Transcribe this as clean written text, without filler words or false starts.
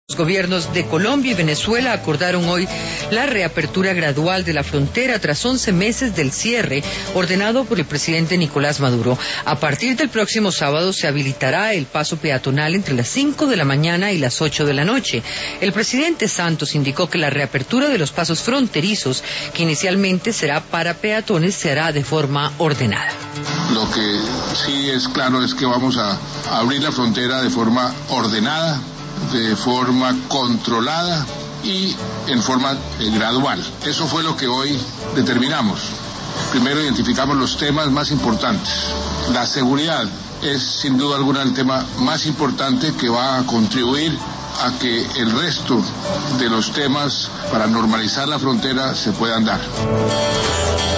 Los gobiernos de Colombia y Venezuela acordaron hoy la reapertura gradual de la frontera tras 11 meses del cierre ordenado por el presidente Nicolás Maduro. A partir del próximo sábado se habilitará el paso peatonal entre las 5 de la mañana y las 8 de la noche. El presidente Santos indicó que la reapertura de los pasos fronterizos, que inicialmente será para peatones, se hará de forma ordenada. Lo que sí es claro es que vamos a abrir la frontera de forma ordenada, de forma controlada y en forma gradual. Eso fue lo que hoy determinamos. Primero identificamos los temas más importantes. La seguridad es sin duda alguna el tema más importante que va a contribuir a que el resto de los temas para normalizar la frontera se puedan dar.